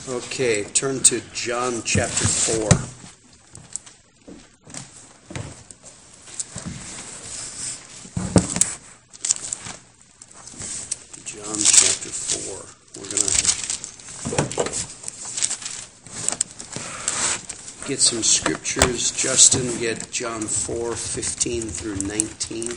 Okay, turn to John chapter 4. John chapter 4. We're going to get some scriptures. Justin, get John 4:15 through 19.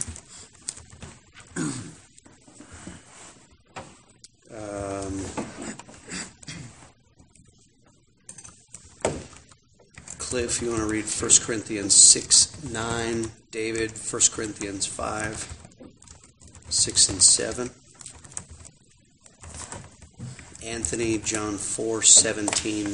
Cliff, you want to read 1 Corinthians 6:9. David, 1 Corinthians 5:6 and 7. Anthony, John 4:17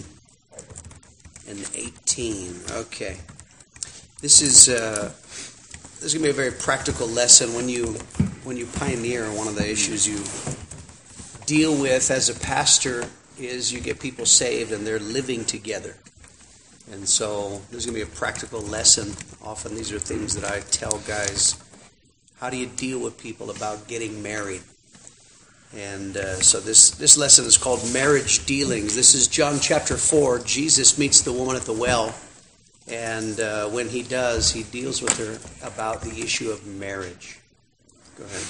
and 18. Okay. This is going to be a very practical lesson when you pioneer. One of the issues you deal with as a pastor is you get people saved and they're living together. And so there's going to be a practical lesson. Often these are things that I tell guys. How do you deal with people about getting married? And so this lesson is called Marriage Dealings. This is John chapter 4. Jesus meets the woman at the well. And when he does, he deals with her about the issue of marriage. Go ahead.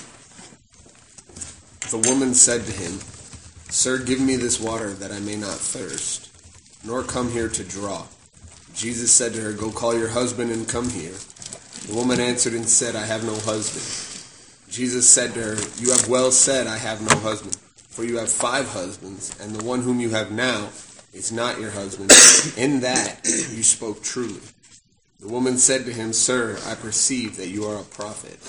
The woman said to him, "Sir, give me this water that I may not thirst, nor come here to draw." Jesus said to her, "Go call your husband and come here." The woman answered and said, "I have no husband." Jesus said to her, "You have well said, I have no husband. For you have 5 husbands, and the one whom you have now is not your husband. In that you spoke truly." The woman said to him, "Sir, I perceive that you are a prophet."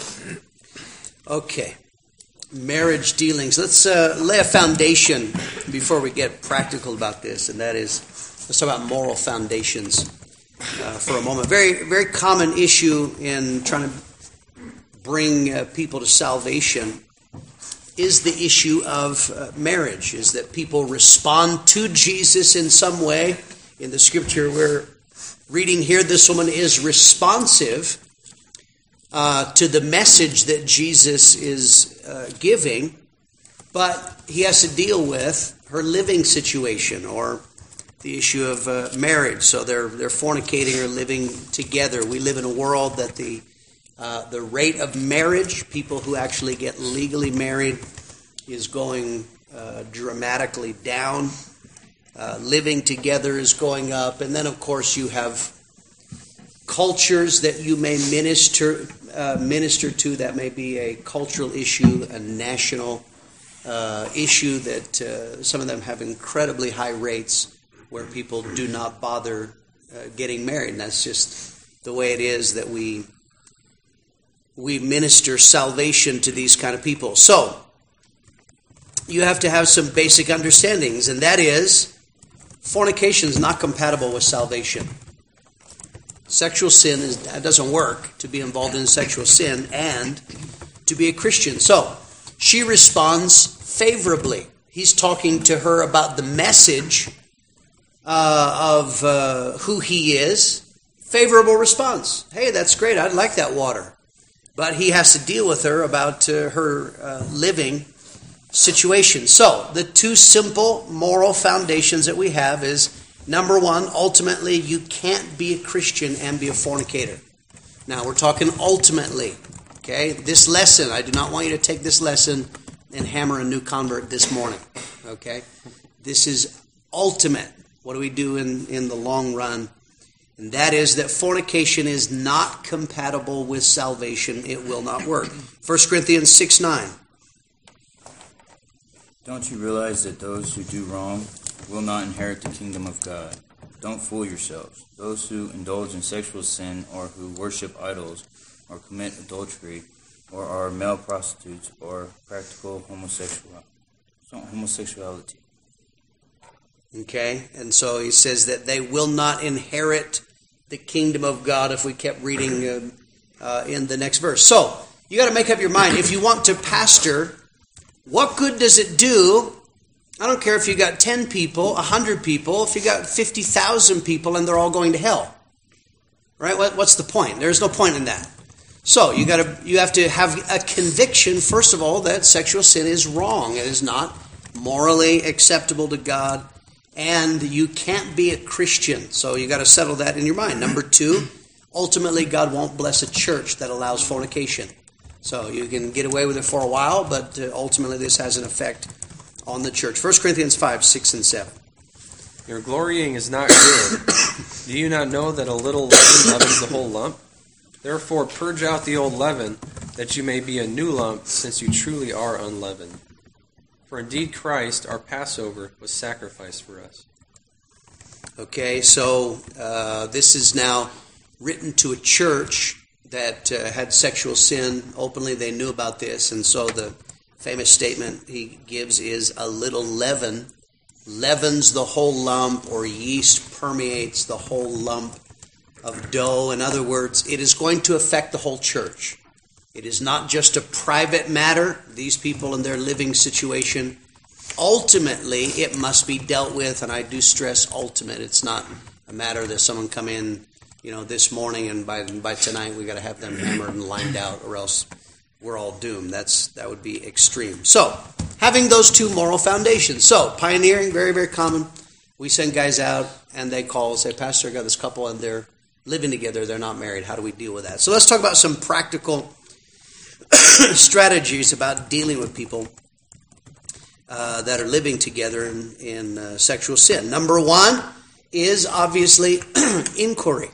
Okay. Marriage dealings. Let's lay a foundation before we get practical about this, and that is, let's talk about moral foundations for a moment. Very, very common issue in trying to bring people to salvation is the issue of marriage, is that people respond to Jesus in some way. In the scripture we're reading here, this woman is responsive to the message that Jesus is giving, but he has to deal with her living situation or the issue of marriage. So they're fornicating or living together. We live in a world that the rate of marriage, people who actually get legally married, is going dramatically down. Living together is going up. And then, of course, you have cultures that you may minister to. That may be a cultural issue, a national issue that some of them have incredibly high rates where people do not bother getting married. And that's just the way it is that we minister salvation to these kind of people. So, you have to have some basic understandings, and that is, fornication is not compatible with salvation. Sexual sin doesn't work to be involved in sexual sin and to be a Christian. So, she responds favorably. He's talking to her about the message of who he is. Favorable response. Hey, that's great. I'd like that water. But he has to deal with her about her living situation. So, the 2 simple moral foundations that we have is, number 1, ultimately, you can't be a Christian and be a fornicator. Now, we're talking ultimately. Okay? This lesson, I do not want you to take this lesson and hammer a new convert this morning. Okay? This is ultimate. What do we do in the long run? And that is that fornication is not compatible with salvation. It will not work. 1 Corinthians 6:9. Don't you realize that those who do wrong will not inherit the kingdom of God? Don't fool yourselves. Those who indulge in sexual sin or who worship idols or commit adultery or are male prostitutes or practical homosexuality. Okay, and so he says that they will not inherit the kingdom of God, if we kept reading in the next verse. So, you got to make up your mind. If you want to pastor, what good does it do? I don't care if you got 10 people, 100 people, if you got 50,000 people and they're all going to hell. Right? What's the point? There's no point in that. So, you have to have a conviction, first of all, that sexual sin is wrong. It is not morally acceptable to God. and you can't be a Christian. So you got to settle that in your mind. Number 2, ultimately God won't bless a church that allows fornication. So you can get away with it for a while, but ultimately this has an effect on the church. 1 Corinthians 5, 6, and 7. Your glorying is not good. Do you not know that a little leaven leavens the whole lump? Therefore purge out the old leaven, that you may be a new lump, since you truly are unleavened. For indeed Christ, our Passover, was sacrificed for us. Okay, so this is now written to a church that had sexual sin openly. They knew about this, and so the famous statement he gives is, a little leaven leavens the whole lump, or yeast permeates the whole lump of dough. In other words, it is going to affect the whole church. It is not just a private matter, these people and their living situation. Ultimately, it must be dealt with, and I do stress ultimate. It's not a matter that someone come in, this morning, and by tonight we got to have them hammered and lined out, or else we're all doomed. That would be extreme. So, having those 2 moral foundations. So, pioneering, very, very common. We send guys out, and they call and say, Pastor, I got this couple, and they're living together. They're not married. How do we deal with that? So let's talk about some practical strategies about dealing with people that are living together in sexual sin. Number 1 is obviously inquiry.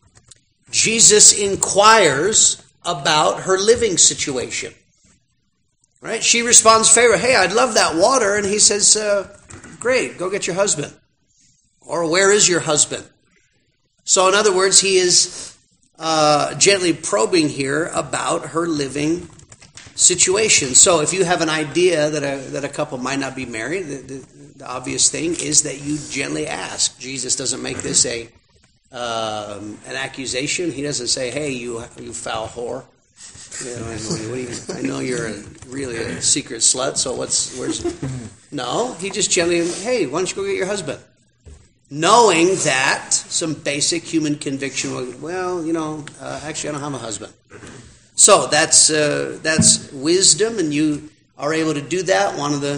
Jesus inquires about her living situation. Right? She responds favorably, hey, I'd love that water. And he says, great, go get your husband. Or where is your husband? So in other words, he is gently probing here about her living situation. So if you have an idea that a couple might not be married, the obvious thing is that you gently ask. Jesus doesn't make this an accusation. He doesn't say, hey, you foul whore. I know you're really a secret slut, so where's... No, he just gently, hey, why don't you go get your husband? Knowing that some basic human conviction actually I don't have a husband. So that's wisdom, and you are able to do that. One of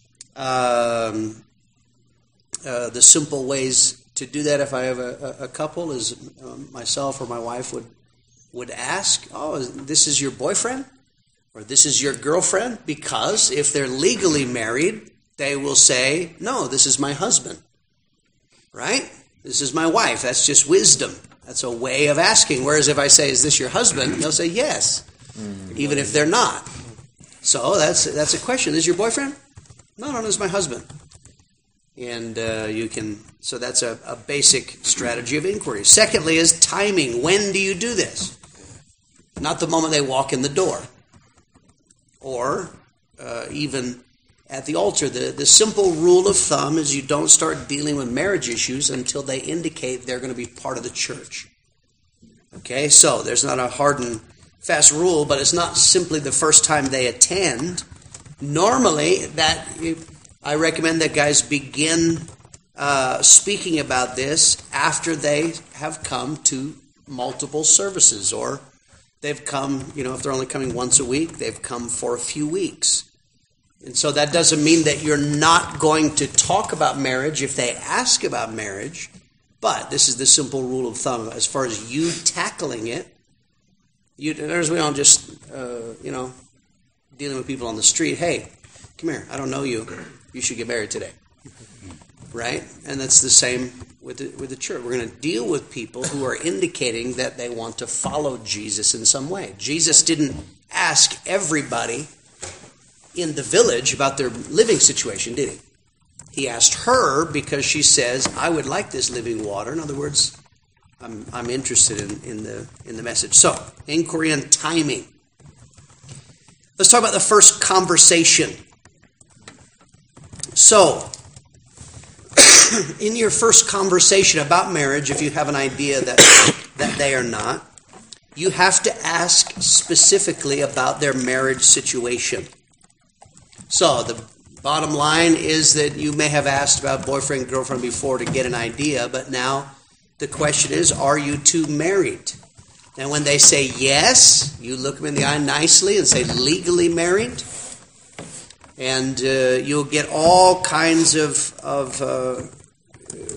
the simple ways to do that, if I have a couple, is myself or my wife would ask, this is your boyfriend? Or this is your girlfriend? Because if they're legally married, they will say, no, this is my husband. Right? This is my wife. That's just wisdom. That's a way of asking. Whereas if I say, is this your husband? They'll say, yes. Even if they're not. So that's a question. Is your boyfriend? No, this is my husband. And so that's a basic strategy of inquiry. Secondly is timing. When do you do this? Not the moment they walk in the door. Or even at the altar. The simple rule of thumb is you don't start dealing with marriage issues until they indicate they're going to be part of the church. Okay, so there's not a hard and fast rule, but it's not simply the first time they attend. Normally, I recommend that guys begin speaking about this after they have come to multiple services, or they've come, if they're only coming once a week, they've come for a few weeks. And so that doesn't mean that you're not going to talk about marriage if they ask about marriage, but this is the simple rule of thumb. As far as you tackling it, we don't just, dealing with people on the street, hey, come here, I don't know you. You should get married today. Right? And that's the same with the church. We're going to deal with people who are indicating that they want to follow Jesus in some way. Jesus didn't ask everybody in the village about their living situation, did he? He asked her because she says, I would like this living water. In other words, I'm interested in the message. So, inquiry and timing. Let's talk about the first conversation. So, in your first conversation about marriage, if you have an idea that they are not, you have to ask specifically about their marriage situation. So the bottom line is that you may have asked about boyfriend, girlfriend before to get an idea, but now the question is, are you two married? And when they say yes, you look them in the eye nicely and say legally married. And you'll get all kinds of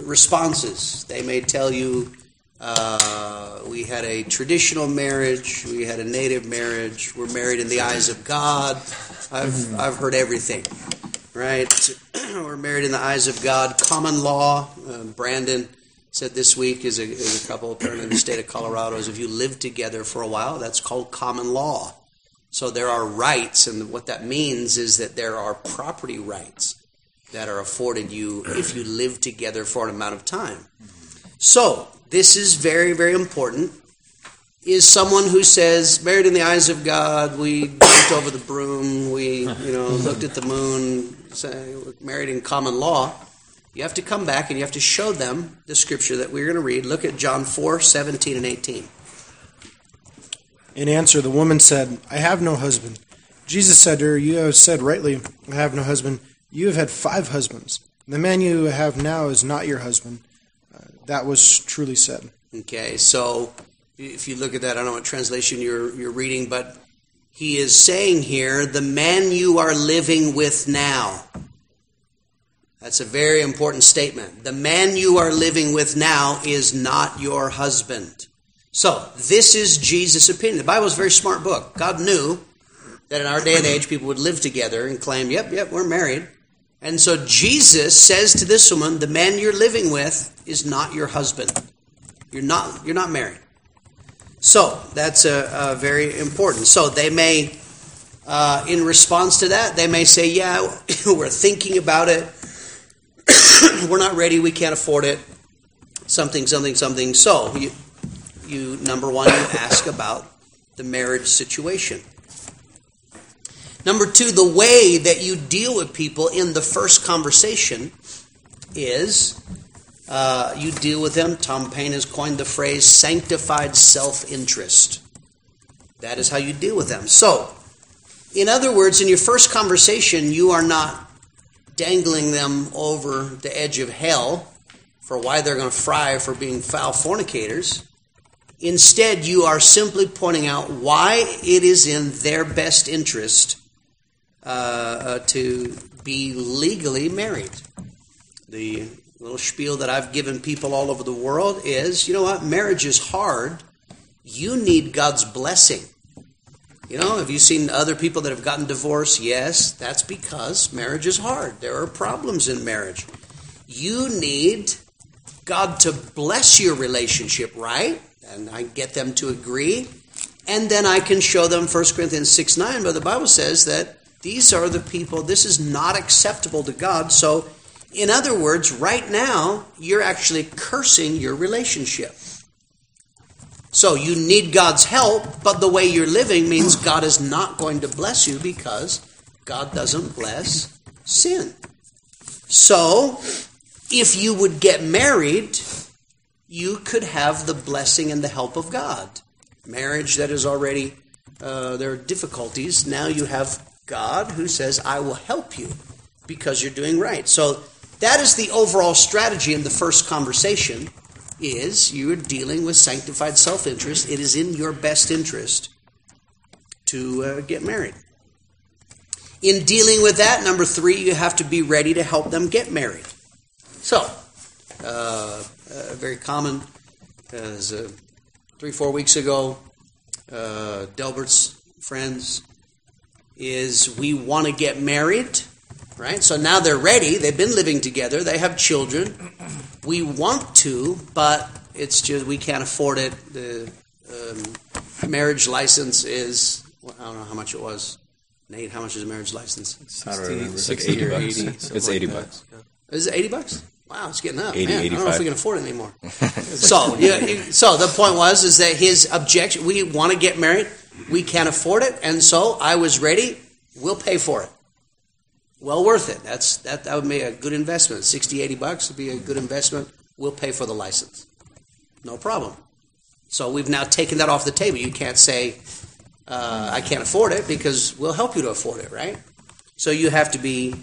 responses. They may tell you, we had a traditional marriage, we had a native marriage, we're married in the eyes of God. I've heard everything, right? We're married in the eyes of God. Common law, Brandon said this week is a couple apparently in the state of Colorado, is if you live together for a while, that's called common law. So there are rights, and what that means is that there are property rights that are afforded you if you live together for an amount of time. So this is very, very important. Is someone who says, married in the eyes of God, we jumped over the broom, we looked at the moon, say, married in common law. You have to come back and you have to show them the scripture that we're going to read. Look at John 4:17 and 18. In answer, the woman said, I have no husband. Jesus said to her, you have said rightly, I have no husband. You have had 5 husbands. The man you have now is not your husband. That was truly said. Okay, so if you look at that, I don't know what translation you're reading, but he is saying here, the man you are living with now. That's a very important statement. The man you are living with now is not your husband. So, this is Jesus' opinion. The Bible is a very smart book. God knew that in our day and age, people would live together and claim, yep, we're married. And so Jesus says to this woman, the man you're living with is not your husband. You're not married. So, that's a very important. So, they may, in response to that, they may say, yeah, we're thinking about it. We're not ready. We can't afford it. Something. So, you number one, you ask about the marriage situation. Number two, the way that you deal with people in the first conversation is you deal with them. Tom Paine has coined the phrase sanctified self-interest. That is how you deal with them. So, in other words, in your first conversation, you are not dangling them over the edge of hell for why they're going to fry for being foul fornicators. Instead, you are simply pointing out why it is in their best interest to be legally married. The little spiel that I've given people all over the world is, you know what, marriage is hard. You need God's blessing. Have you seen other people that have gotten divorced? Yes, that's because marriage is hard. There are problems in marriage. You need God to bless your relationship, right? And I get them to agree. And then I can show them 1 Corinthians 6:9, but the Bible says that these are the people, this is not acceptable to God. So, in other words, right now, you're actually cursing your relationship. So you need God's help, but the way you're living means God is not going to bless you because God doesn't bless sin. So, if you would get married, you could have the blessing and the help of God. Marriage that is already, there are difficulties. Now you have God who says, I will help you because you're doing right. So that is the overall strategy in the first conversation, is you're dealing with sanctified self-interest. It is in your best interest to get married. In dealing with that, number 3, you have to be ready to help them get married. So, very common, as 3-4 weeks ago, Delbert's friends, is we want to get married, right? So now they're ready. They've been living together. They have children. We want to, but it's just we can't afford it. The marriage license is, I don't know how much it was. Nate, how much is a marriage license? I don't remember. It's like 60 $80. or 80. It's $80 bucks. Is it $80? Wow, it's getting up. 80, Man, I don't know if we 85. can afford it anymore. So the point was is that his objection, we want to get married, we can't afford it, and so I was ready, we'll pay for it. Well worth it. That would be a good investment. $60, $80 would be a good investment. We'll pay for the license. No problem. So we've now taken that off the table. You can't say, I can't afford it, because we'll help you to afford it, right? So you have to be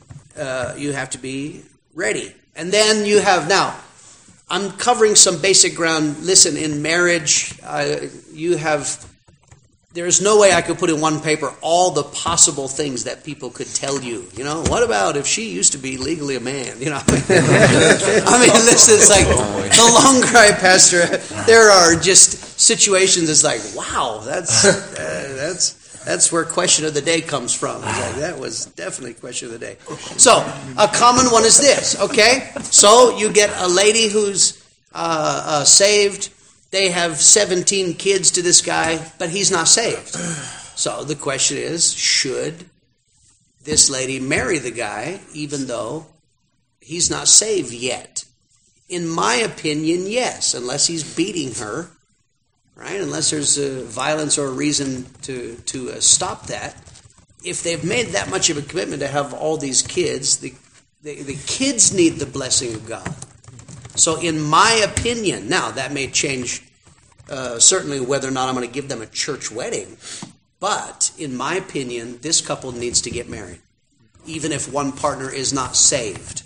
ready. And then you have, now, I'm covering some basic ground. Listen, in marriage, you have there's no way I could put in one paper all the possible things that people could tell you. You know, what about if she used to be legally a man? You know, I mean, listen, it's like the longer I pastor, there are just situations. It's like, wow, that's where question of the day comes from. It's like, that was definitely question of the day. So a common one is this. Okay, so you get a lady who's saved. They have 17 kids to this guy, but he's not saved. So the question is, should this lady marry the guy even though he's not saved yet? In my opinion, yes, unless he's beating her, right? Unless there's violence or a reason to stop that. If they've made that much of a commitment to have all these kids, the kids need the blessing of God. So in my opinion, now that may change certainly whether or not I'm going to give them a church wedding, but in my opinion, this couple needs to get married, even if one partner is not saved.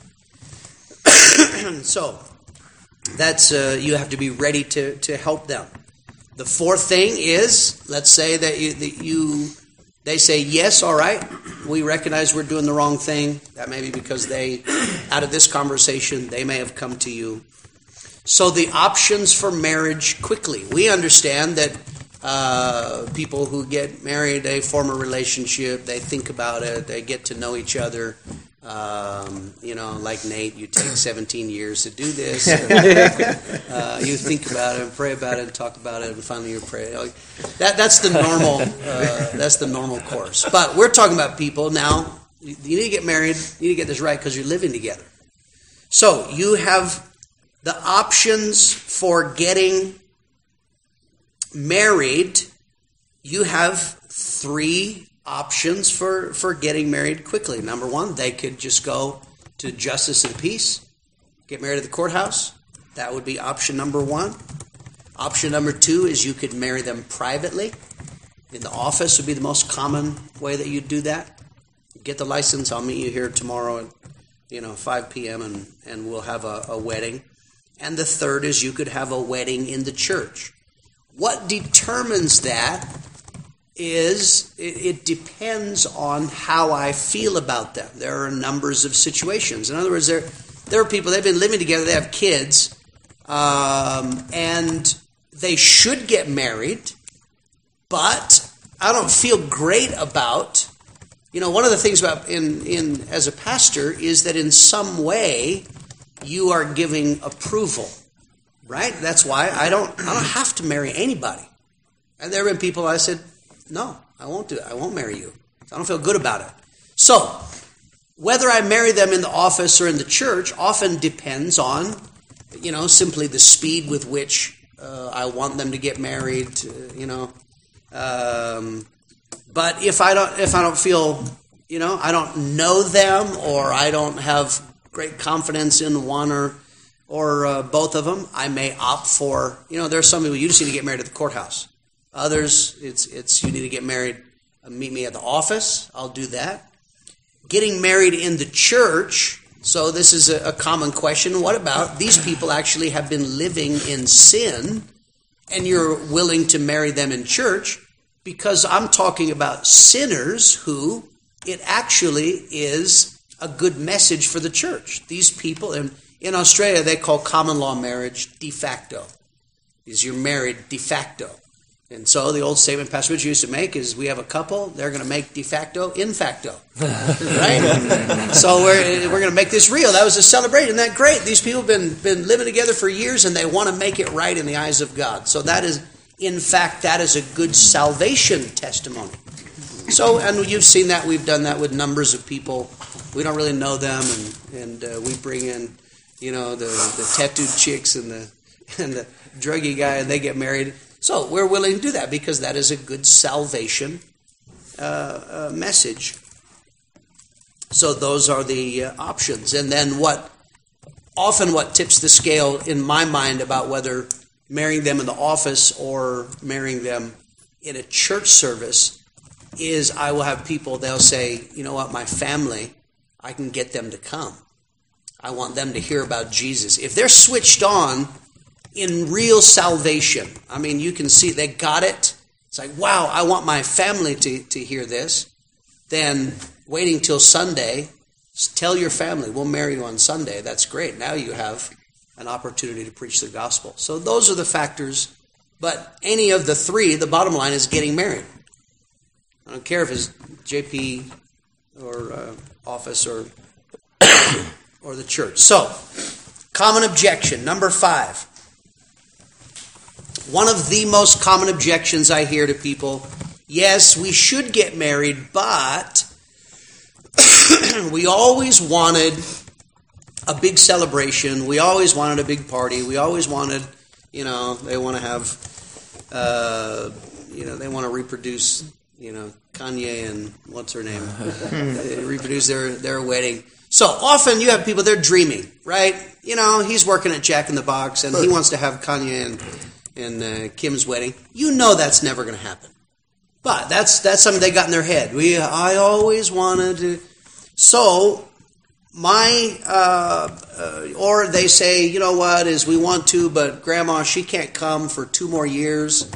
So that's you have to be ready to help them. The fourth thing is, let's say that they say, yes, all right, we recognize we're doing the wrong thing. That may be because out of this conversation, they may have come to you. So the options for marriage quickly. We understand that people who get married, they form a relationship, they think about it, they get to know each other. Like Nate, you take 17 years to do this. You think about it and pray about it and talk about it, and finally you pray. That's the normal. That's the normal course. But we're talking about people now. You need to get married. You need to get this right because you're living together. So you have the options for getting married. You have 3 options for getting married quickly. Number 1, they could just go to justice and peace, get married at the courthouse. That would be option number 1. Option number 2 is you could marry them privately. In the office would be the most common way that you'd do that. Get the license. I'll meet you here tomorrow at 5 p.m. and we'll have a wedding. And the third is you could have a wedding in the church. What determines that is it depends on how I feel about them. There are numbers of situations. In other words, there are people, they've been living together, they have kids, and they should get married, but I don't feel great about, one of the things about in as a pastor is that in some way you are giving approval, right? That's why I don't have to marry anybody. And there have been people I said, no, I won't do it. I won't marry you. I don't feel good about it. So, whether I marry them in the office or in the church often depends on, simply the speed with which I want them to get married. But if I don't feel, I don't know them, or I don't have great confidence in one or both of them, I may opt for. There are some people you just need to get married at the courthouse. Others, it's you need to get married, meet me at the office. I'll do that. Getting married in the church. So this is a common question. What about these people actually have been living in sin and you're willing to marry them in church? Because I'm talking about sinners who it actually is a good message for the church. These people, in Australia, they call common law marriage de facto. Is you're married de facto. And so the old statement Pastor Rich used to make is, we have a couple, they're going to make de facto in facto. Right? So we're going to make this real. That was a celebration. Isn't that great? These people have been living together for years and they want to make it right in the eyes of God. So that is, in fact, that is a good salvation testimony. So, and you've seen that. We've done that with numbers of people. We don't really know them, and we bring in, the tattooed chicks and the druggy guy, and they get married. So we're willing to do that because that is a good salvation message. So those are the options. And then what tips the scale in my mind about whether marrying them in the office or marrying them in a church service is I will have people, they'll say, you know what, my family, I can get them to come. I want them to hear about Jesus. If they're switched on in real salvation, I mean, you can see they got it. it's like, wow, I want my family to hear this, then waiting till Sunday, tell your family, we'll marry you on Sunday. That's great. Now you have an opportunity to preach the gospel. So those are the factors. But any of the three, the bottom line is getting married. I don't care if it's JP or office or the church. So, common objection, number 5. One of the most common objections I hear to people, yes, we should get married, but we always wanted a big celebration. We always wanted a big party. We always wanted, they want to have, they want to reproduce, Kanye and what's her name, reproduce their wedding. So often you have people, they're dreaming, right? He's working at Jack in the Box and he wants to have Kanye and Kim's wedding. That's never going to happen. But that's something they got in their head. I always wanted to. So or they say, we want to, but Grandma, she can't come for 2 more years.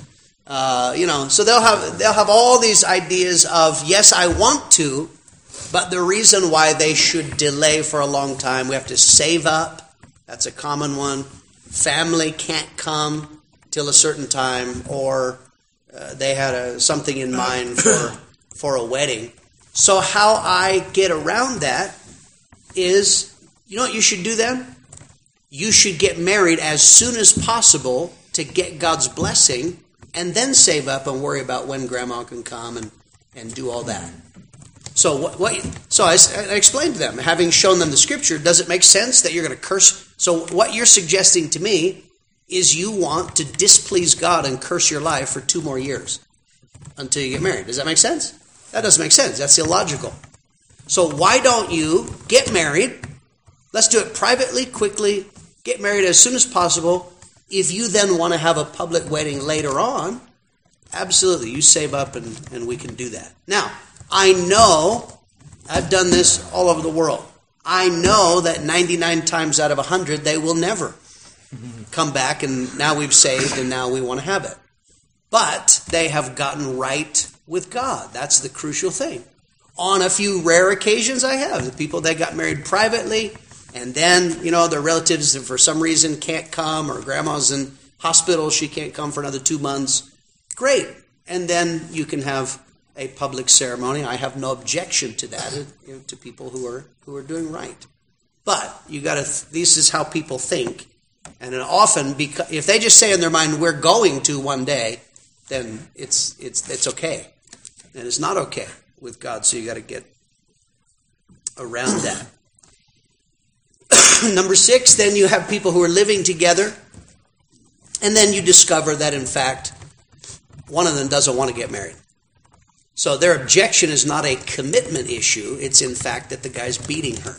So they'll have all these ideas of, yes, I want to, but the reason why they should delay for a long time, we have to save up. That's a common one. Family can't come till a certain time, or they had something in mind for a wedding. So how I get around that is, you know what you should do then? You should get married as soon as possible to get God's blessing, and then save up and worry about when Grandma can come and do all that. So So I explained to them, having shown them the Scripture, does it make sense that you're going to curse? So what you're suggesting to me is you want to displease God and curse your life for 2 more years until you get married. Does that make sense? That doesn't make sense. That's illogical. So why don't you get married? Let's do it privately, quickly. Get married as soon as possible. If you then want to have a public wedding later on, absolutely, you save up and we can do that. Now, I know, I've done this all over the world. I know that 99 times out of 100, they will never come back, and now we've saved and now we want to have it. But they have gotten right with God. That's the crucial thing. On a few rare occasions I have. The people that got married privately, and then, their relatives for some reason can't come, or grandma's in hospital, she can't come for another 2 months. Great. And then you can have a public ceremony. I have no objection to that, to people who are doing right. But this is how people think. And often, if they just say in their mind, we're going to one day, then it's okay. And it's not okay with God, so you got to get around that. Number 6, then you have people who are living together, and then you discover that, in fact, one of them doesn't want to get married. So their objection is not a commitment issue. It's, in fact, that the guy's beating her.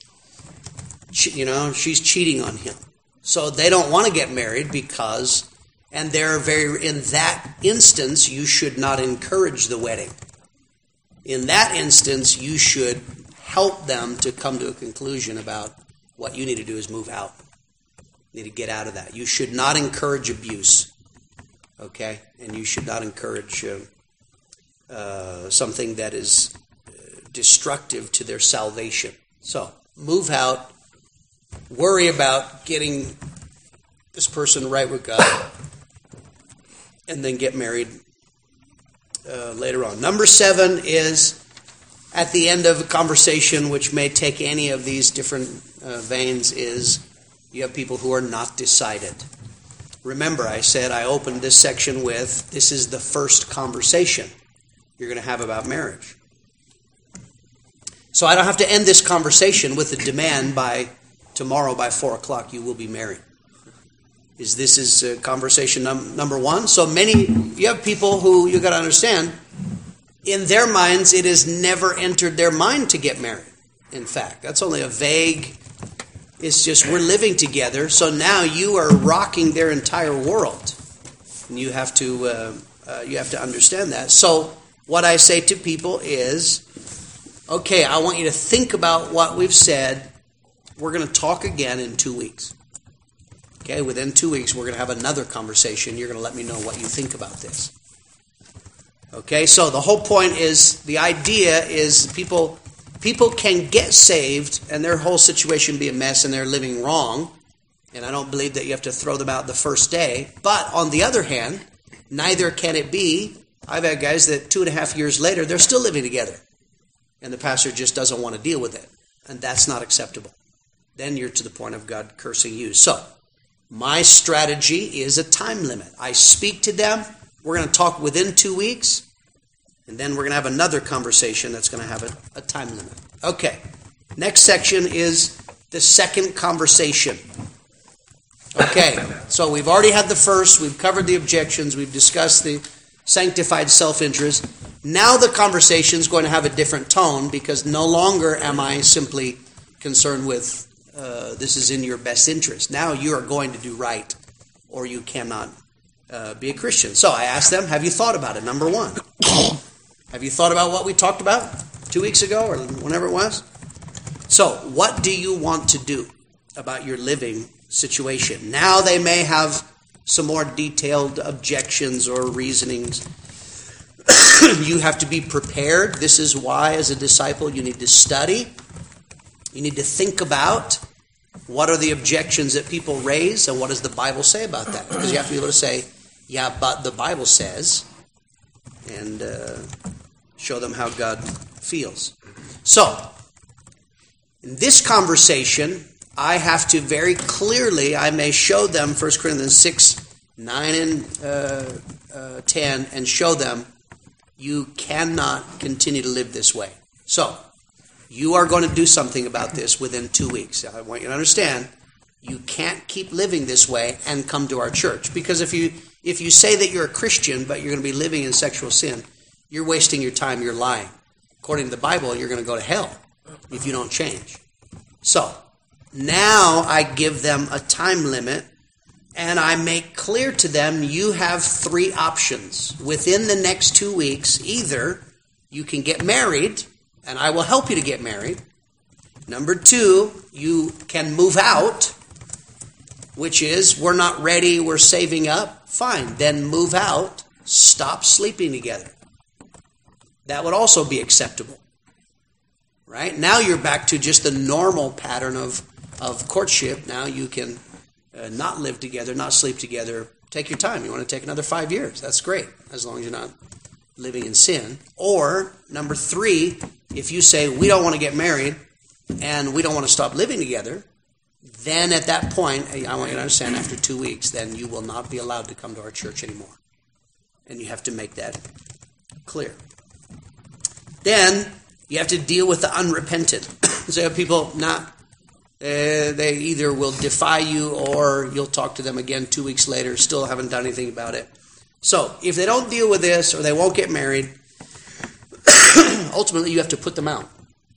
She's cheating on him. So they don't want to get married because, and in that instance, you should not encourage the wedding. In that instance, you should help them to come to a conclusion about what you need to do is move out. You need to get out of that. You should not encourage abuse, okay? And you should not encourage something that is destructive to their salvation. So, move out. Worry about getting this person right with God, and then get married later on. Number 7 is at the end of a conversation, which may take any of these different veins, is you have people who are not decided. Remember, I said I opened this section with, this is the first conversation you're going to have about marriage. So I don't have to end this conversation with a demand by tomorrow by 4 o'clock you will be married. This is conversation number 1. So you have people who, you got to understand, in their minds it has never entered their mind to get married. In fact, that's only a vague, it's just we're living together, so now you are rocking their entire world. And you have to understand that. So what I say to people is, okay, I want you to think about what we've said. We're going to talk again in 2 weeks. Okay, within 2 weeks, we're going to have another conversation. You're going to let me know what you think about this. Okay, so the whole point is, the idea is people can get saved and their whole situation be a mess and they're living wrong. And I don't believe that you have to throw them out the first day. But on the other hand, neither can it be. I've had guys that 2.5 years later, they're still living together. And the pastor just doesn't want to deal with it. And that's not acceptable. Then you're to the point of God cursing you. So, my strategy is a time limit. I speak to them. We're going to talk within 2 weeks. And then we're going to have another conversation that's going to have a time limit. Okay. Next section is the second conversation. Okay. So we've already had the first. We've covered the objections. We've discussed the sanctified self-interest. Now the conversation is going to have a different tone, because no longer am I simply concerned with this is in your best interest. Now you are going to do right, or you cannot be a Christian. So I asked them, have you thought about it? Number one. Have you thought about what we talked about 2 weeks ago or whenever it was? So what do you want to do about your living situation? Now they may have some more detailed objections or reasonings. You have to be prepared. This is why, as a disciple, you need to study. You need to think about what are the objections that people raise and what does the Bible say about that. Because you have to be able to say, yeah, but the Bible says, and show them how God feels. So, in this conversation, I have to very clearly, I may show them 1 Corinthians 6, 9 and 10, and show them you cannot continue to live this way. So, you are going to do something about this within 2 weeks. I want you to understand, you can't keep living this way and come to our church. Because if you say that you're a Christian, but you're going to be living in sexual sin, you're wasting your time, you're lying. According to the Bible, you're going to go to hell if you don't change. So, now I give them a time limit, and I make clear to them, you have 3 options. Within the next 2 weeks, either you can get married, and I will help you to get married. Number 2, you can move out, which is, we're not ready, we're saving up. Fine, then move out, stop sleeping together. That would also be acceptable. Right? Now you're back to just the normal pattern of courtship. Now you can not live together, not sleep together. Take your time. You want to take another 5 years. That's great, as long as you're not living in sin. Or, number 3, if you say, we don't want to get married and we don't want to stop living together, then at that point, I want you to understand, after 2 weeks, then you will not be allowed to come to our church anymore. And you have to make that clear. Then you have to deal with the unrepentant. So people they either will defy you or you'll talk to them again 2 weeks later, still haven't done anything about it. So if they don't deal with this or they won't get married, ultimately you have to put them out.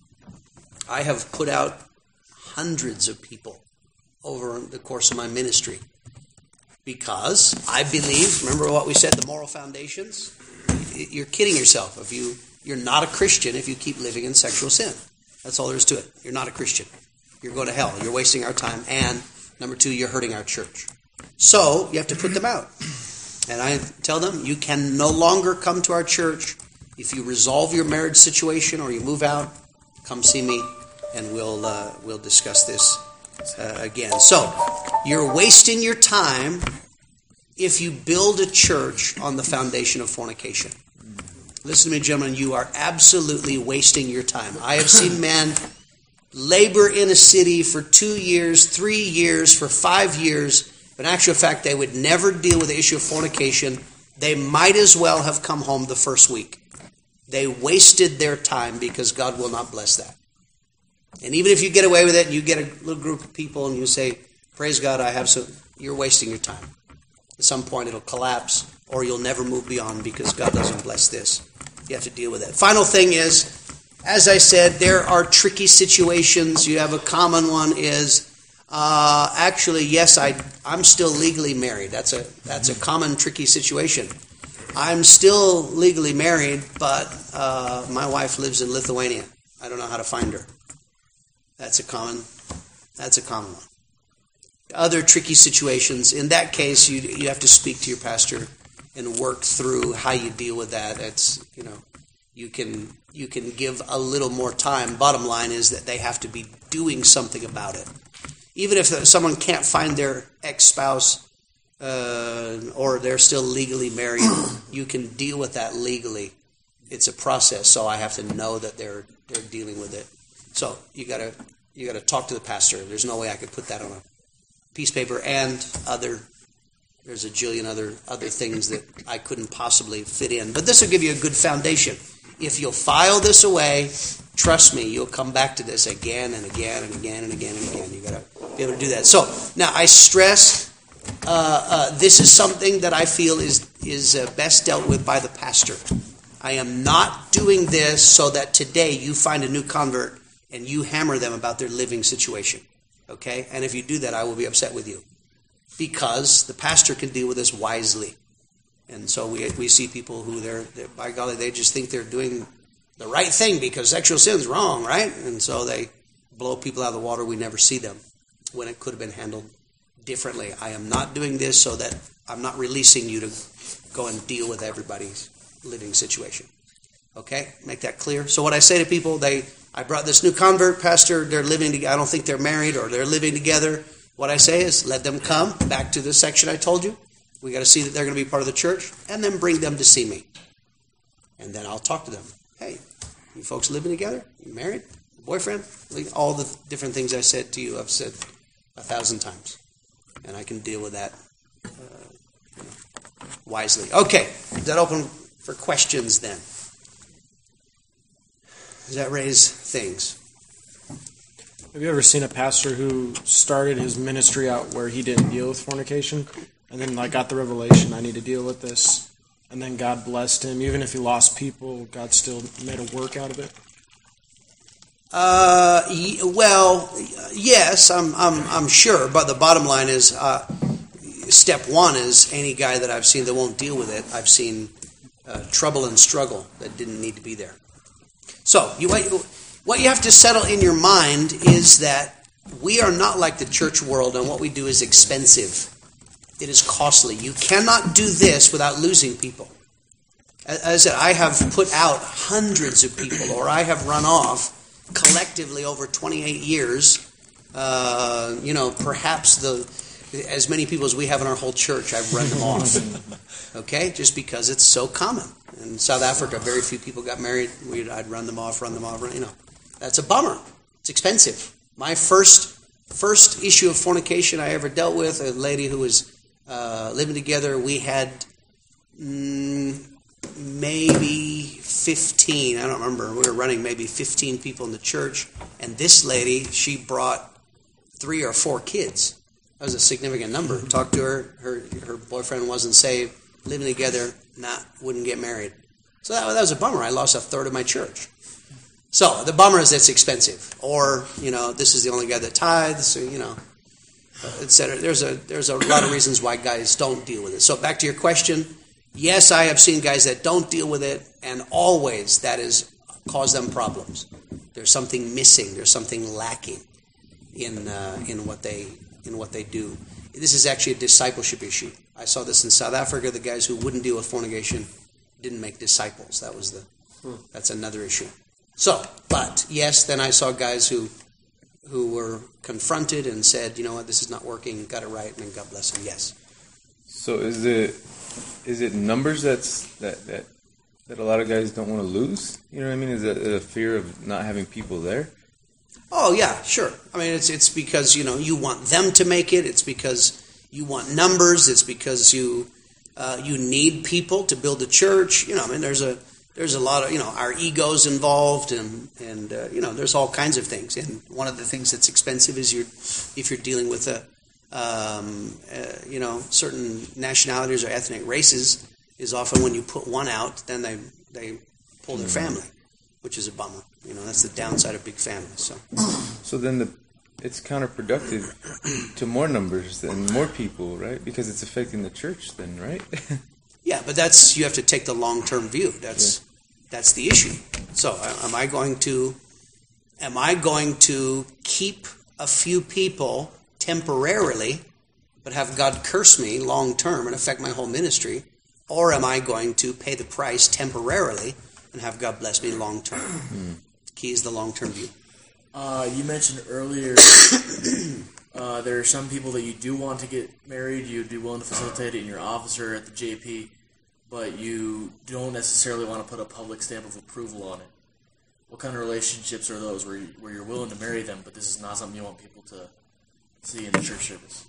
I have put out hundreds of people over the course of my ministry because I believe, remember what we said, the moral foundations? You're kidding yourself if you're not a Christian if you keep living in sexual sin. That's all there is to it. You're not a Christian. You're going to hell. You're wasting our time. And number 2, you're hurting our church. So you have to put them out. And I tell them, you can no longer come to our church. If you resolve your marriage situation or you move out, come see me and we'll discuss this again. So you're wasting your time if you build a church on the foundation of fornication. Listen to me, gentlemen, you are absolutely wasting your time. I have seen men labor in a city for 2 years, 3 years, for 5 years, but in actual fact, they would never deal with the issue of fornication. They might as well have come home the first week. They wasted their time because God will not bless that. And even if you get away with it, and you get a little group of people and you say, praise God, you're wasting your time. At some point it'll collapse or you'll never move beyond because God doesn't bless this. You have to deal with it. Final thing is, as I said, there are tricky situations. You have a common one is, actually, yes, I'm still legally married. That's a common tricky situation. I'm still legally married, but my wife lives in Lithuania. I don't know how to find her. That's a common one. Other tricky situations. In that case, you have to speak to your pastor work through how you deal with that. It's, you can give a little more time. Bottom line is that they have to be doing something about it. Even if someone can't find their ex-spouse or they're still legally married, you can deal with that legally. It's a process, so I have to know that they're dealing with it. So you gotta talk to the pastor. There's no way I could put that on a piece of paper, and there's a jillion other things that I couldn't possibly fit in. But this will give you a good foundation. If you'll file this away, trust me, you'll come back to this again and again and again and again and again. You gotta be able to do that. So now I stress this is something that I feel is best dealt with by the pastor. I am not doing this so that today you find a new convert and you hammer them about their living situation. Okay? And if you do that, I will be upset with you. Because the pastor can deal with this wisely. And so we see people who they're by golly, they just think they're doing the right thing because sexual sin's wrong, right? And so they blow people out of the water. We never see them when it could have been handled differently. I am not doing this so that I'm not releasing you to go and deal with everybody's living situation. Okay? Make that clear. So what I say to people, I brought this new convert, pastor, they're living together. I don't think they're married or they're living together. What I say is let them come back to the section I told you. We got to see that they're going to be part of the church, and then bring them to see me. And then I'll talk to them. Hey, you folks living together? You married? Boyfriend? All the different things I said to you, I've said 1,000 times. And I can deal with that wisely. Okay, is that open for questions then? Does that raise things? Have you ever seen a pastor who started his ministry out where he didn't deal with fornication, and then got the revelation, I need to deal with this, and then God blessed him, even if he lost people, God still made a work out of it? Yes, I'm sure, but the bottom line is, step one is any guy that I've seen that won't deal with it, I've seen trouble and struggle that didn't need to be there. So, what you have to settle in your mind is that we are not like the church world, and what we do is expensive. It is costly. You cannot do this without losing people. As I said, I have put out hundreds of people, or I have run off collectively over 28 years, perhaps as many people as we have in our whole church, I've run them off. Okay? Just because it's so common. In South Africa, very few people got married. I'd run them off. That's a bummer. It's expensive. My first issue of fornication I ever dealt with, a lady who was living together, we had maybe 15, I don't remember, we were running maybe 15 people in the church, and this lady, she brought 3 or 4 kids. That was a significant number. Talked to her boyfriend wasn't saved, living together, wouldn't get married. So that was a bummer. I lost a third of my church. So the bummer is it's expensive. Or, this is the only guy that tithes, etc. There's a lot of reasons why guys don't deal with it. So back to your question, yes, I have seen guys that don't deal with it, and always that has caused them problems. There's something missing. There's something lacking in what they do. This is actually a discipleship issue. I saw this in South Africa. The guys who wouldn't deal with fornication didn't make disciples. That's another issue. So, but yes, then I saw guys who were confronted and said, you know what, this is not working, got it right, and God bless them. Yes. So is it numbers that a lot of guys don't want to lose? You know what I mean? Is it a fear of not having people there? Oh yeah, sure. I mean, it's because you want them to make it. It's because you want numbers. It's because you need people to build a church. There's a lot of our egos involved, and there's all kinds of things. And one of the things that's expensive is if you're dealing with certain nationalities or ethnic races, is often when you put one out, then they pull their family, which is a bummer. That's the downside of big families. So then it's counterproductive to more numbers and more people, right? Because it's affecting the church then, right? Yeah, but you have to take the long-term view. That's the issue. So am I going to keep a few people temporarily, but have God curse me long-term and affect my whole ministry? or am I going to pay the price temporarily and have God bless me long term? The key is the long-term view. You mentioned earlier there are some people that you do want to get married, you'd be willing to facilitate it in your office or at the JP, but you don't necessarily want to put a public stamp of approval on it. What kind of relationships are those where you're willing to marry them, but this is not something you want people to see in the church service?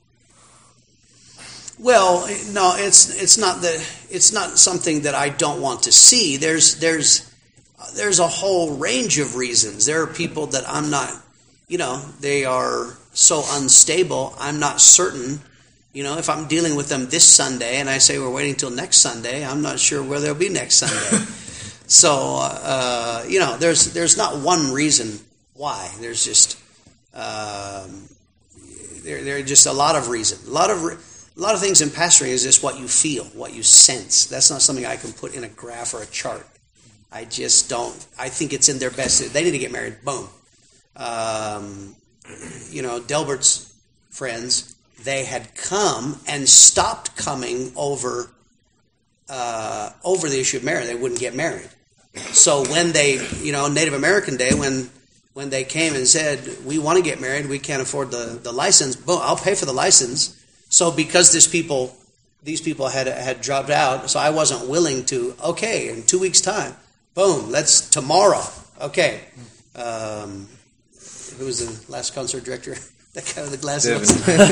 Well, no, it's not something that I don't want to see. There's a whole range of reasons. There are people that I'm not, they are so unstable. I'm not certain, if I'm dealing with them this Sunday and I say we're waiting till next Sunday, I'm not sure where they'll be next Sunday. So, there's not one reason why. There's just there are just a lot of reasons. A lot of things in pastoring is just what you feel, what you sense. That's not something I can put in a graph or a chart. I just don't. I think it's in their best. They need to get married. Boom. Delbert's friends, they had come and stopped coming over the issue of marriage. They wouldn't get married. So when they, Native American Day, when they came and said, we want to get married, we can't afford the license, boom, I'll pay for the license. So because these people had dropped out, so I wasn't willing to, okay, in 2 weeks' time, boom, let's tomorrow. Okay. Who was the last concert director? That guy with the glasses.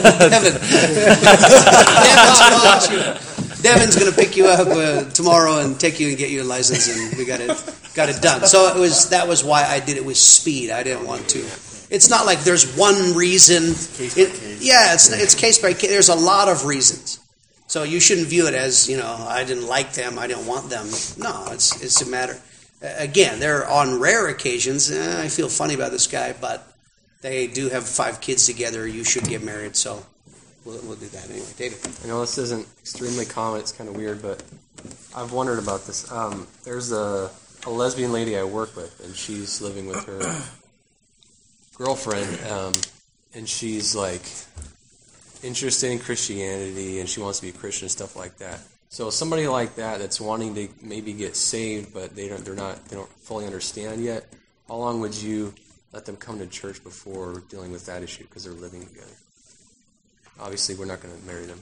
Devin. Devin's going to pick you up tomorrow and take you and get you a license, and we got it done. So that was why I did it with speed. I didn't want to. It's not like there's one reason. Case by case. Yeah, it's case by case. There's a lot of reasons. So you shouldn't view it as, I didn't like them, I didn't want them. No, it's a matter. Again, there are on rare occasions, I feel funny about this guy, but they do have 5 kids together. You should get married, so we'll do that anyway. David. I know this isn't extremely common. It's kind of weird, but I've wondered about this. There's a lesbian lady I work with, and she's living with her girlfriend, and she's like interested in Christianity, and she wants to be a Christian and stuff like that. So somebody like that's wanting to maybe get saved, but they don't fully understand yet. How long would you let them come to church before dealing with that issue because they're living together? Obviously, we're not going to marry them.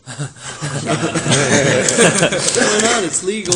Why not? It's legal.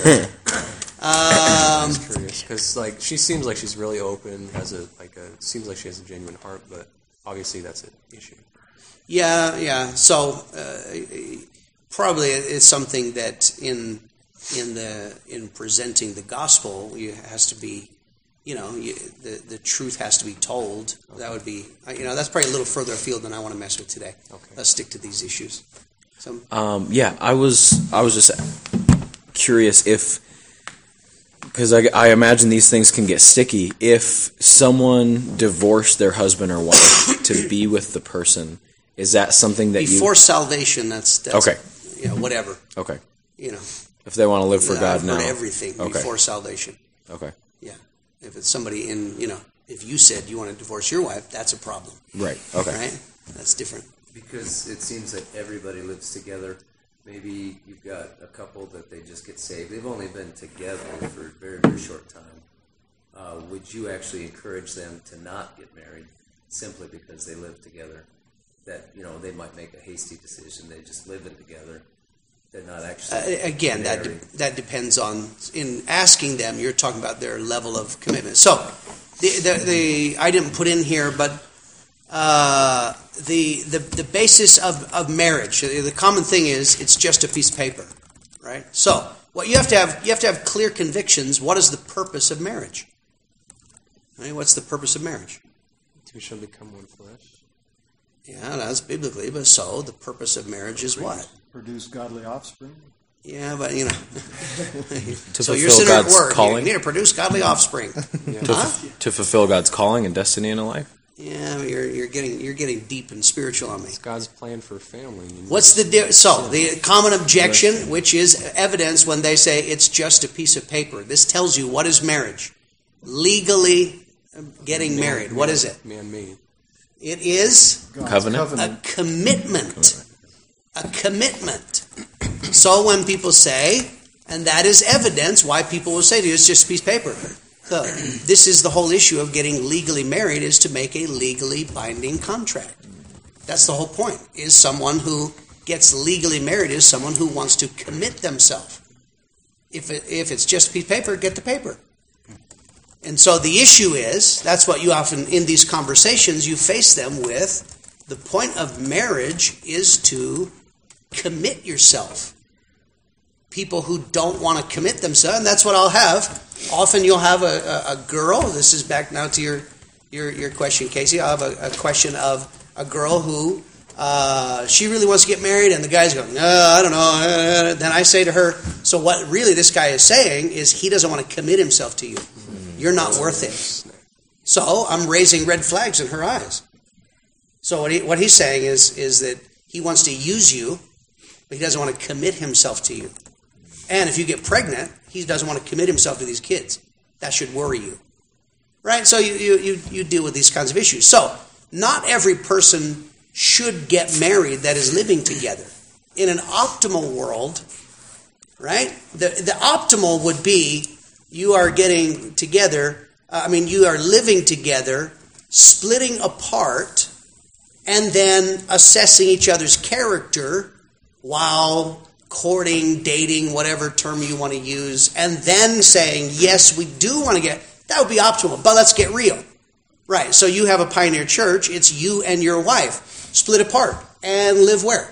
I'm just curious because she seems like she's really open, seems like she has a genuine heart, but obviously that's an issue. Yeah. So probably it's something that in presenting the gospel, it has to be, the truth has to be told. Okay. That would be, that's probably a little further afield than I want to mess with today. Okay. Let's stick to these issues. So, I was just curious because I imagine these things can get sticky. If someone divorced their husband or wife to be with the person, is that something that before salvation? That's okay. Whatever. Okay. If they want to live for God now, everything before salvation. Okay. Yeah. If it's somebody if you said you want to divorce your wife, that's a problem. Right. Okay. Right. That's different. Because it seems that everybody lives together. Maybe you've got a couple that they just get saved. They've only been together for a very, very short time. Would you actually encourage them to not get married simply because they live together? That, they might make a hasty decision. They just live it together. They're not actually again, that depends on, in asking them, you're talking about their level of commitment. So, the I didn't put in here, but the basis of marriage, the common thing is it's just a piece of paper, right? So what you have to have clear convictions. What is the purpose of marriage? Right? What's the purpose of marriage? Two shall become one flesh. Yeah, that's biblically, but so the purpose of marriage is what? Produce godly offspring. Yeah, but to so you're fulfill sitting at God's work. calling. You need to produce godly offspring. To fulfill God's calling and destiny in a life. Yeah, but you're getting deep and spiritual on me. It's God's plan for family. What's the the common objection, which is evidence when they say it's just a piece of paper. This tells you what is marriage. Legally getting married. What is it? Man-made. It is Covenant. a commitment. A commitment. So when people say, and that is evidence why people will say to you, it's just a piece of paper. So this is the whole issue of getting legally married, is to make a legally binding contract. That's the whole point, is someone who gets legally married is someone who wants to commit themselves. If it's just a piece of paper, get the paper. And so the issue is, that's what you often, in these conversations, you face them with, the point of marriage is to commit yourself. People who don't want to commit themselves, and that's what I'll have. Often you'll have a girl, this is back now to your question, Casey. I'll have a question of a girl who, she really wants to get married, and the guy's going, I don't know. Then I say to her, so what really this guy is saying is he doesn't want to commit himself to you. You're not worth it. So I'm raising red flags in her eyes. So what he's saying is that he wants to use you, but he doesn't want to commit himself to you. And if you get pregnant, he doesn't want to commit himself to these kids. That should worry you. Right? So you deal with these kinds of issues. So not every person should get married that is living together. In an optimal world, right? The optimal would be you are getting together, you are living together, splitting apart, and then assessing each other's character while courting, dating, whatever term you want to use, and then saying, yes, we do want to that would be optimal, but let's get real. Right, so you have a Pioneer Church, it's you and your wife, split apart, and live where?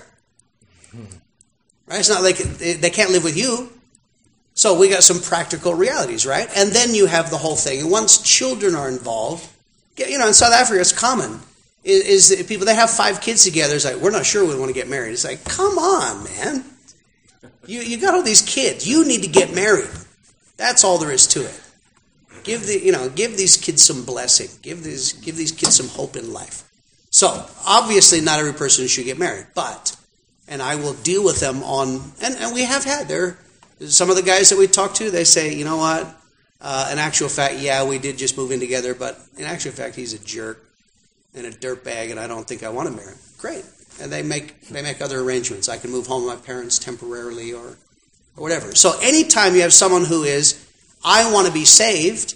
Right, it's not like they can't live with you. So we got some practical realities, right? And then you have the whole thing. And once children are involved, in South Africa it's common. Is that people, they have 5 kids together. It's like, we're not sure we want to get married. It's like, come on, man. You got all these kids. You need to get married. That's all there is to it. Give these kids some blessing. Give these kids some hope in life. So obviously not every person should get married, and I will deal with them on, and we have had some of the guys that we talk to, they say, you know what, in actual fact, yeah, we did just move in together, but in actual fact, he's a jerk and a dirtbag, and I don't think I want to marry him. Great. And they make other arrangements. I can move home with my parents temporarily or whatever. So anytime you have someone who is, I want to be saved,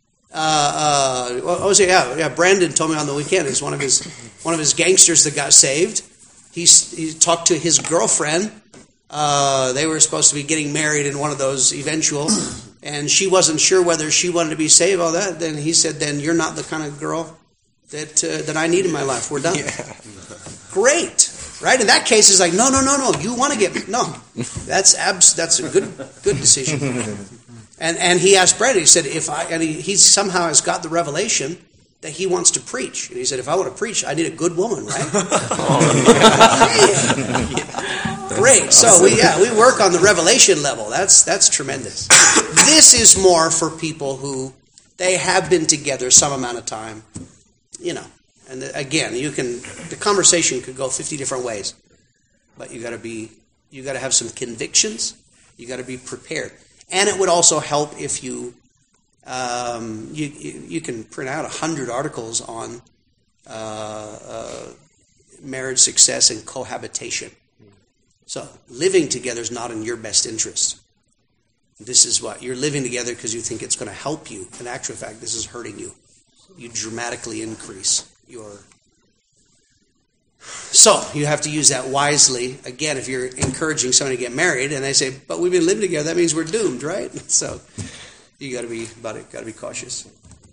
Brandon told me on the weekend, it's one of his gangsters that got saved. He talked to his girlfriend. They were supposed to be getting married in one of those eventual, and she wasn't sure whether she wanted to be saved, all that. Then he said, then you're not the kind of girl that I need in my life. We're done. Yeah. Great. Right? In that case, it's like, no. You want to get... No. That's a good decision. And he asked Brandon, he said, he somehow has got the revelation that he wants to preach. And he said, if I want to preach, I need a good woman, right? Great. So we work on the revelation level. That's tremendous. This is more for people who they have been together some amount of time, And again, the conversation could go 50 different ways, but you got to have some convictions. You got to be prepared, and it would also help if you can print out 100 articles on marriage success and cohabitation. So living together is not in your best interest. This is what you're living together because you think it's going to help you. In actual fact, this is hurting you. You dramatically increase your... So you have to use that wisely. Again, if you're encouraging somebody to get married and they say, but we've been living together, that means we're doomed, right? So you got to be cautious.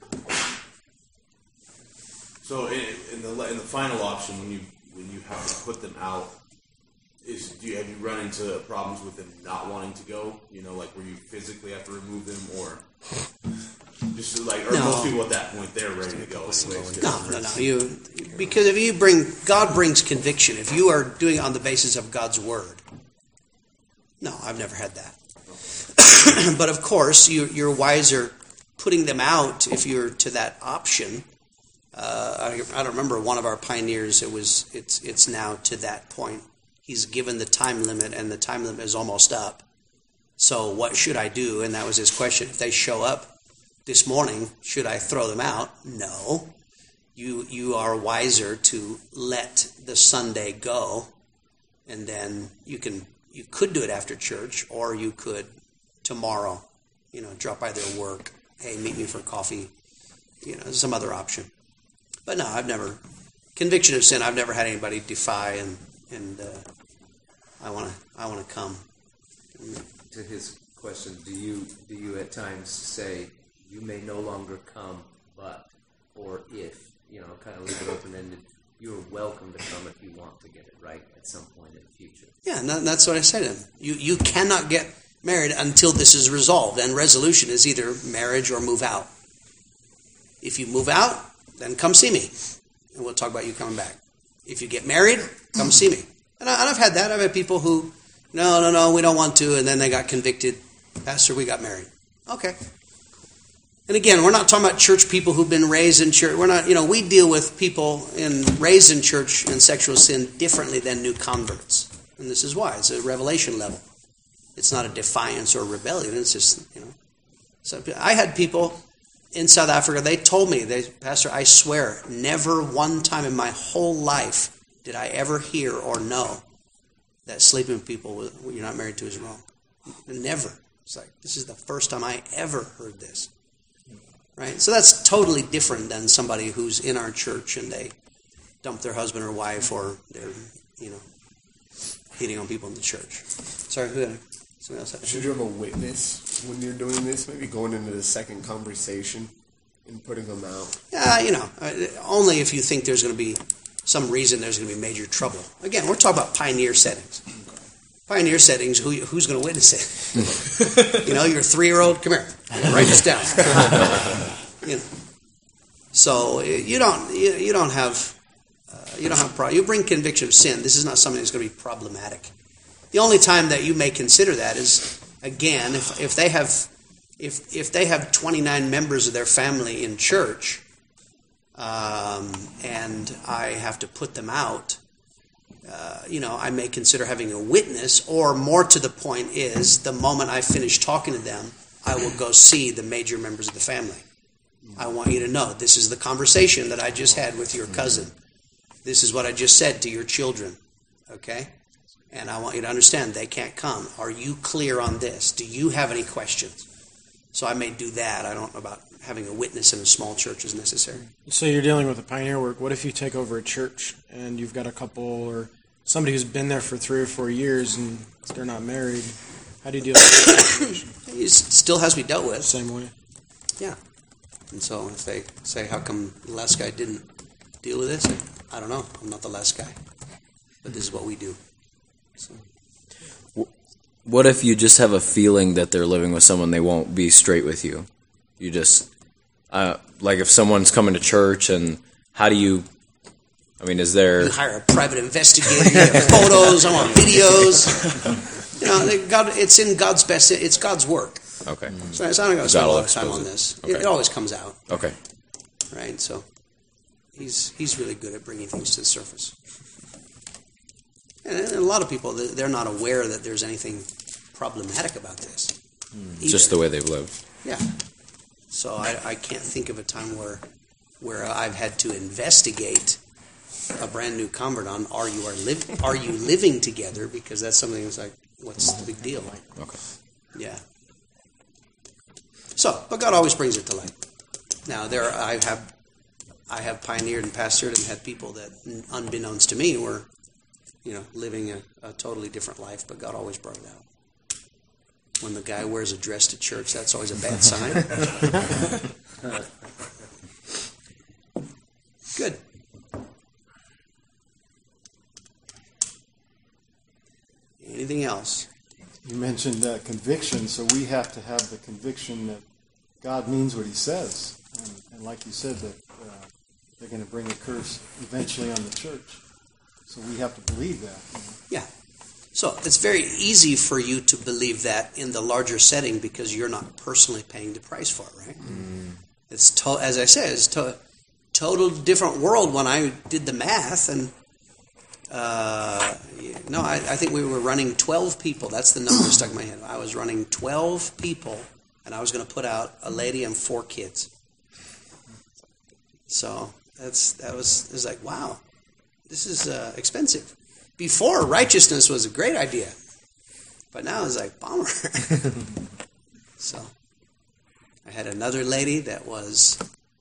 So in the final option, when you have to put them out, have you run into problems with them not wanting to go? Like where you physically have to remove them, or just like, or most people at that point they're ready to go. No. Because God brings conviction. If you are doing it on the basis of God's word, no, I've never had that. But of course, you're wiser putting them out if you're to that option. I don't remember one of our pioneers. It's now to that point. He's given the time limit, and the time limit is almost up. So what should I do? And that was his question. If they show up this morning, should I throw them out? No. You are wiser to let the Sunday go, and then you can You could do it after church, or you could tomorrow, drop by their work. Hey, meet me for coffee. Some other option. But no, I've never conviction of sin. I've never had anybody defy, and I want to come. To his question, do you at times say you may no longer come, but or if kind of leave it open ended? You're welcome to come if you want to get it right at some point in the future. Yeah, and that's what I say to him. You cannot get married until this is resolved, and resolution is either marriage or move out. If you move out, then come see me, and we'll talk about you coming back. If you get married, come see me. And I've had that. I've had people who, no, we don't want to, and then they got convicted. Pastor, we got married. Okay. And again, we're not talking about church people who've been raised in church. We're not, we deal with people raised in church in sexual sin differently than new converts. And this is why. It's a revelation level. It's not a defiance or rebellion. It's just, So I had people in South Africa, they told me, Pastor, I swear, never one time in my whole life did I ever hear or know that sleeping with people you're not married to is wrong. Never. It's like, this is the first time I ever heard this. Right? So that's totally different than somebody who's in our church and they dump their husband or wife, or they're, hitting on people in the church. Sorry, somebody else had Should you have a witness when you're doing this? Maybe going into the second conversation and putting them out? Yeah, only if you think there's going to be some reason there's going to be major trouble. Again, we're talking about pioneer settings. Pioneer settings, who's going to witness it? Your 3-year-old, come here, write this down. So you don't have you bring conviction of sin. This is not something that's going to be problematic. The only time that you may consider that is, again, if they have 29 members of their family in church, and I have to put them out. I may consider having a witness, or more to the point is, the moment I finish talking to them, I will go see the major members of the family. I want you to know, this is the conversation that I just had with your cousin. This is what I just said to your children, okay? And I want you to understand, they can't come. Are you clear on this? Do you have any questions? So I may do that. I don't know about having a witness in a small church is necessary. So you're dealing with a pioneer work. What if you take over a church and you've got a couple or somebody who's been there for 3 or 4 years and they're not married? How do you deal with that situation? It still has to be dealt with. Same way? Yeah. And so if they say, how come the last guy didn't deal with this? I don't know. I'm not the last guy. But this is what we do. So. What if you just have a feeling that they're living with someone they won't be straight with you? You just, like if someone's coming to church, and how do you, is there... You hire a private investigator, you get photos, I want videos. It's in God's best, it's God's work. Okay. So I'm not going to spend a lot of time on this. Okay. It always comes out. Okay. Right, so he's really good at bringing things to the surface. And a lot of people, they're not aware that there's anything problematic about this. Just the way they've lived. Yeah. So I can't think of a time where I've had to investigate a brand new convert on are you living together, because that's something that's like, what's the big deal? Okay. Yeah. So, but God always brings it to light. Now I have pioneered and pastored and had people that, unbeknownst to me, were living a totally different life, but God always brought it out. When the guy wears a dress to church, that's always a bad sign. Good. Anything else? You mentioned conviction, so we have to have the conviction that God means what he says. And like you said, that they're going to bring a curse eventually on the church. So we have to believe that. Yeah. So it's very easy for you to believe that in the larger setting because you're not personally paying the price for it, right? It's as I said, it's total different world when I did the math. And I think we were running 12 people. That's the number that stuck in my head. I was running 12 people, and I was going to put out a lady and 4 kids. So it was like, wow, this is expensive. Before, righteousness was a great idea. But now it's like, bummer. So I had another lady that was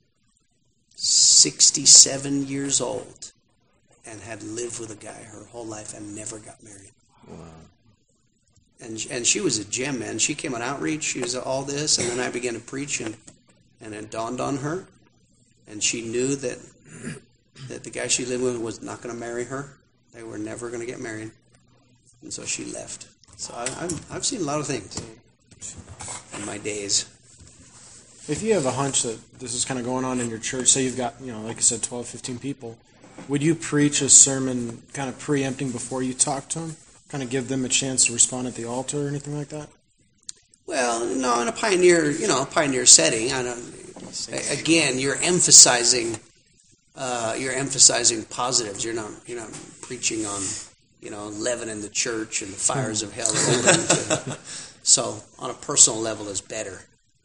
67 years old and had lived with a guy her whole life and never got married. Wow. And she was a gem, man. She came on outreach. She was all this, and then I began to preach, and it dawned on her, and she knew that the guy she lived with was not going to marry her. They were never going to get married, and so she left. So I've seen a lot of things in my days. If you have a hunch that this is kind of going on in your church, say you've got, like I said, 12, 15 people, would you preach a sermon kind of preempting before you talk to them? Kind of give them a chance to respond at the altar or anything like that? Well, no, in a pioneer setting, again, you're emphasizing positives. You're not preaching on, leaven in the church and the fires of hell. So on a personal level is better.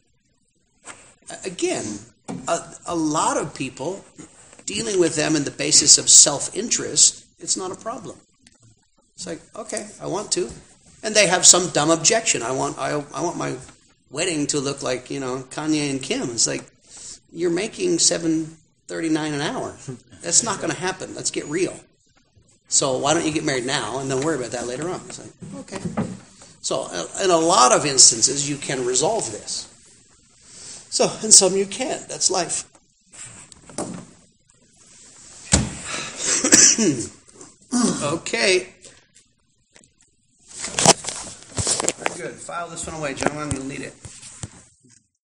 Again, a lot of people, dealing with them in the basis of self-interest, it's not a problem. It's like, okay, I want to. And they have some dumb objection. I want my wedding to look like, Kanye and Kim. It's like, you're making $7.39 an hour. That's not going to happen. Let's get real. So why don't you get married now and then worry about that later on? It's like, okay. So in a lot of instances, you can resolve this. So in some you can't. That's life. Okay. Very good. File this one away, gentlemen. You'll need it.